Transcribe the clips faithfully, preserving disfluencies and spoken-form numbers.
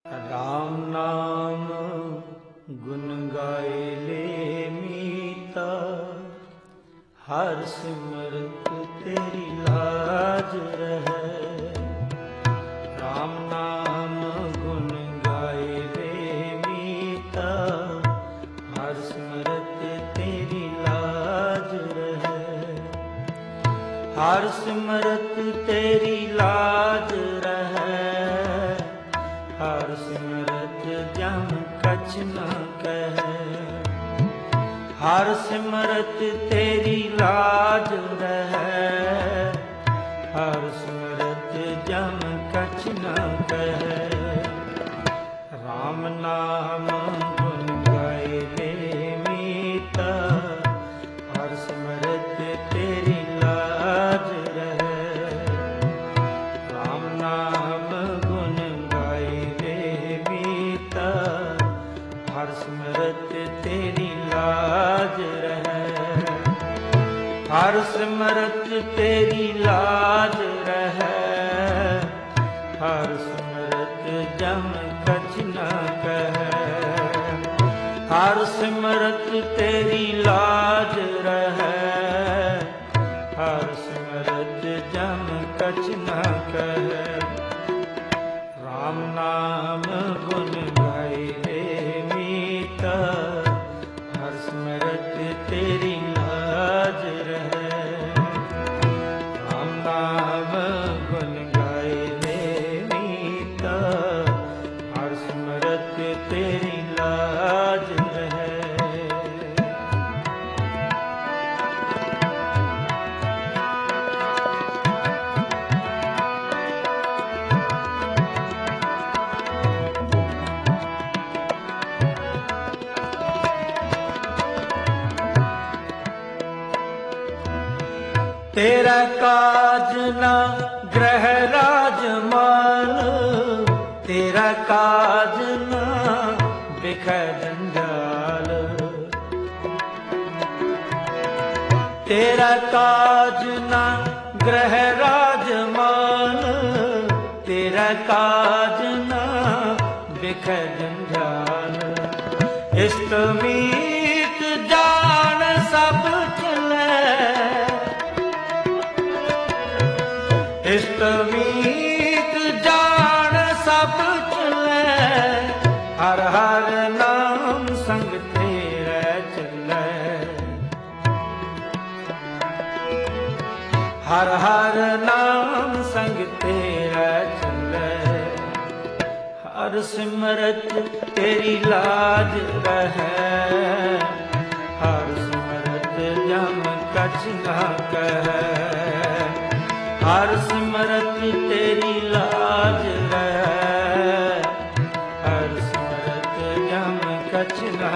राम नाम गुण गाए ले मीता, हर सिमरत तेरी लाज रहे। राम नाम गुण गाए ले मीता, हर सिमरत तेरी लाज रहे। हर सिमरत तेरी लाज रहे, हर सिमरत जम कछ न कहे। हर सिमरत तेरी लाज रहे, हर सिमरत जम कछ न कहे। राम नाम गुण गाए ले मीता, हर सिमरत तेरी लाज रहे। राम नाम गुण गाए ले मीता, हर सिमरत तेरी लाज रहे। हर सिमरत तेरी लाज रहे, हर सिमरत जम कछ न कहे। हर सिमरत तेरी लाज रहे, हर सिमरत जम कछ न कहे। राम नाम गुण गाए ले मीता, हर सिमरत तेरी लाज रहे। राम नाम गुण गाए ले मीता, हर सिमरत तेरी लाज रहे। तेरा काज न ग्रह राजमान, तेरा काज न बिख जंजाल। तेरा काज न ग्रह राजमान, तेरा काज न बिख जंजाल। इष्ट मीत जान सब चले, इष्ट मीत जान सब चले। हर हर नाम संग तेरे चले, हर हर नाम संग तेरे चले। हर सिमरत तेरी लाज रहे, हर सिमरत जम कछ न कहे। हर सिमरत तेरी लाज रहे, हर सिमरत जम कछ न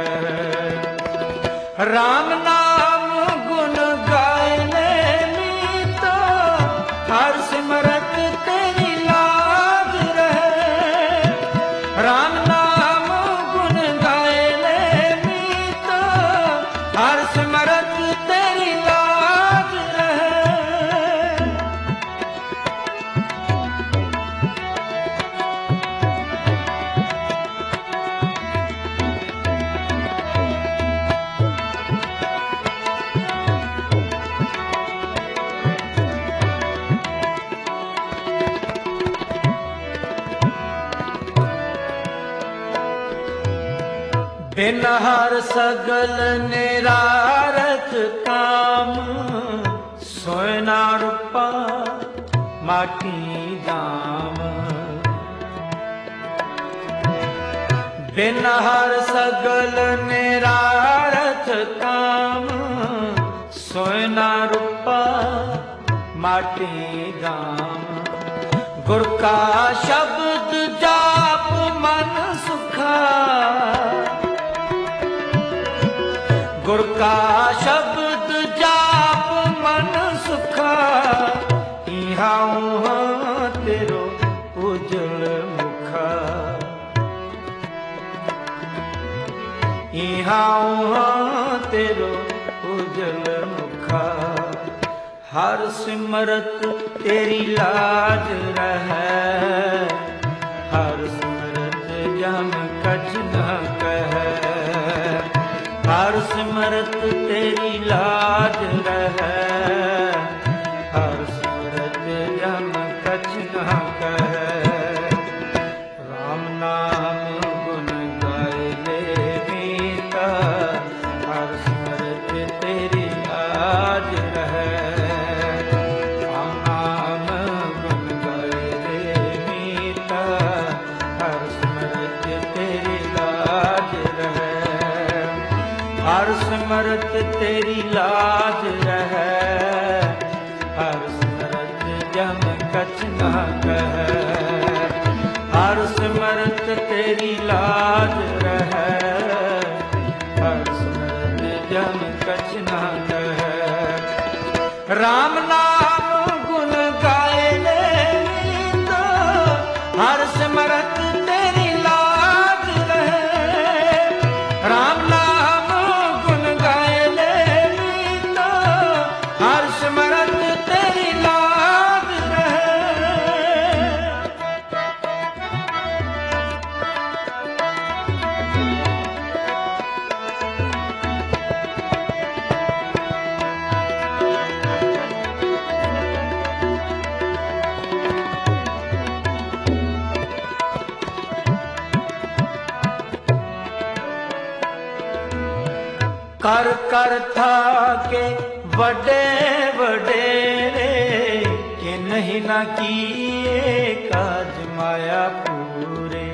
कहे। राम नाम गुण गाए ले मीता, हर सिमरत तेरी लाज रहे। राम नाम गुण गाए ले मीता, हर सिमरत तेरी लाज रहे। बिन हर सगल निरारथ काम, सोयना रूपा माटी दाम। बिन हर सगल निरारथ काम, सोयना रूपा माटी दाम। गुर का शब्द जाप मन सुखा, गुर का शब्द जाप मन सुखा। इहा उहाँ तेरो उजल मुखा, इहा उहाँ तेरो उजल मुखा। हर सिमरत तेरी लाज रहे, हर सिमरत जम कछ न कहै। हर सिमरत तेरी लाज रहै, हर सिमरत जम कछ न कहै। राम नाम गुण गाए ले मीता, हर सिमरत तेरी लाज रहै। हर सिमरत तेरी लाज रहै, हर सिमरत जम कछ न कहै। हर सिमरत तेरी लाज रहै, हर सिमरत जम कछ न कहै। राम नाम गुण गाए ले मीता, हर सिमरत तेरी लाज रहै। राम नाम सिमरत तेरी लाज रहै। कर कर थाके बड़े वडेरे, कि नहीं ना किए काज माया पूरे।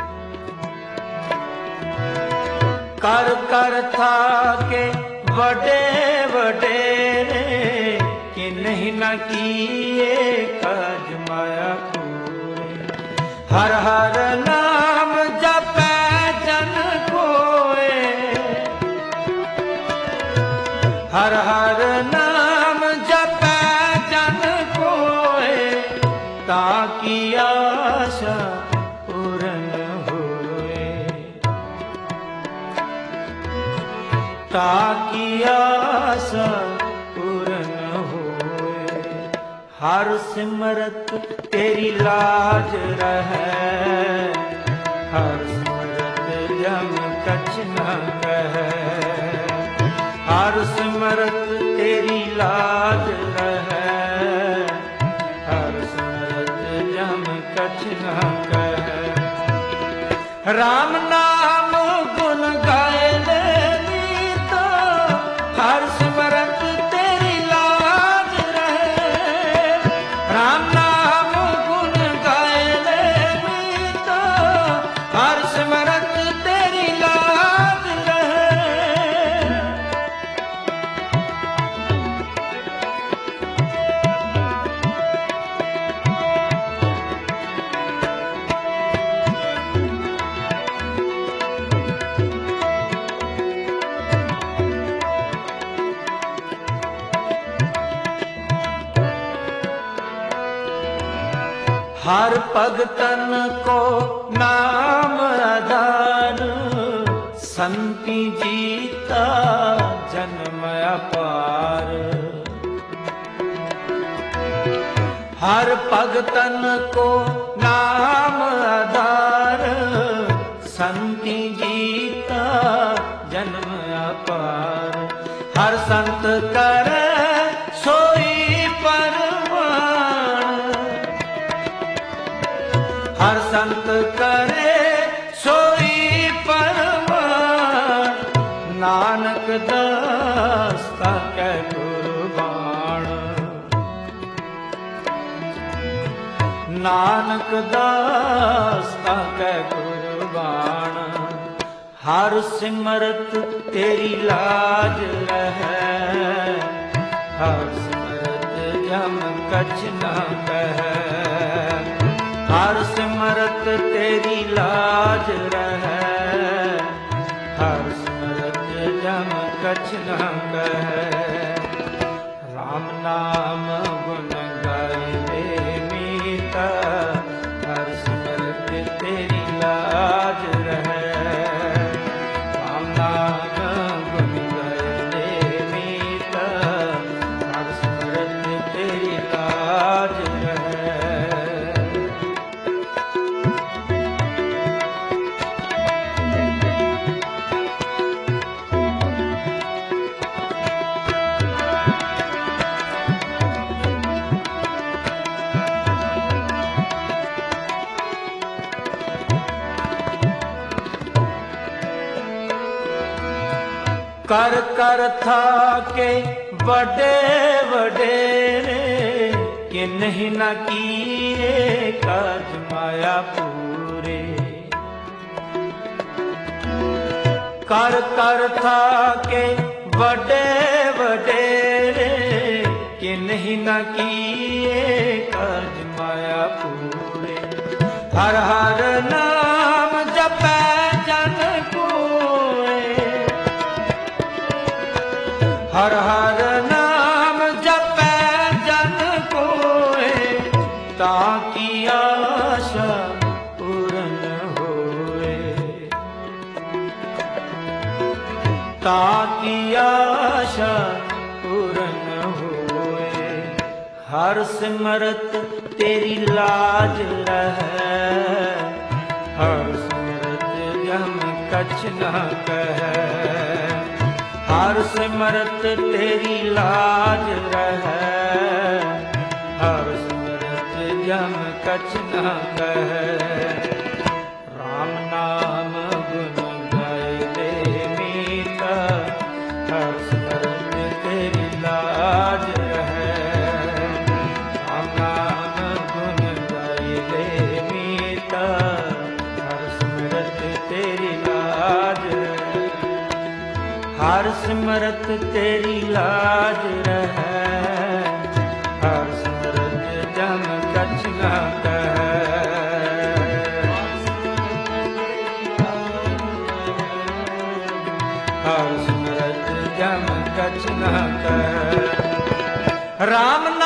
कर कर थाके बड़े वडेरे, कि नहीं ना किए काज माया पूरे। हर हर नाम जपै जन कोय, हर हर नाम जपै जन कोय, ताकि आशा पूर्ण होए, ताकि आशा पूर्ण होए। हर सिमरत तेरी लाज रहै, हर सिमरत जम कछ न कहै। हर सिमरत तेरी लाज रहै, हर सिमरत जम कछ न कहै। राम नाम गुण गाए ले मीता, हर सिमरत तेरी लाज रहै। राम नाम गुण गाए ले मीता, हर सिमरत तेरी लाज रहै। हर भगतन को नाम आधार, संति जीता जन्म अपार। हर भगतन को नाम आधार, संति जीता जन्म अपार। हर संत करे सोई परवान, हर संत करे सोई परवान। नानक दास ताकै कुर्बान, नानक दास ताकै कुर्बान। हर सिमरत तेरी लाज रहै, हर सिमरत जम कछ न कहै। हर सिमरत तेरी लाज रहै, हर सिमरत जम कछ न कहै। राम नाम गुण गाए ले मीता, हर सिमरत तेरी लाज रहै। राम नाम गुण गाए ले मीता, हर सिमरत तेरी लाज रहै। कर कर थाके बड़े वडेरे, कि नहीं न किए काज माया पूरे। कर कर थाके बड़े वडेरे, कि नहीं न किए काज माया पूरे। हर हर नाम जपै जन कोय, हर हर नाम जपै जन कोय, ताकि आशा पूर्ण होए, ताकि आशा पूर्ण होए। हर सिमरत तेरी लाज रहे, हर सिमरत यम कछ न कहे। हर सिमरत तेरी लाज रहे, हर सिमरत यम कछ न कहे। राम नाम गुण गाए दे मीता, हर सिमरत तेरी लाज रहे। राम नाम गुण गाए दे मीता, हर सिमरत तेरी लाज रहे। हर सिमरत तेरी लाज रहे, हर सिमरत जम कछ न कहे। हर सिमरत जम कछ न कहे। राम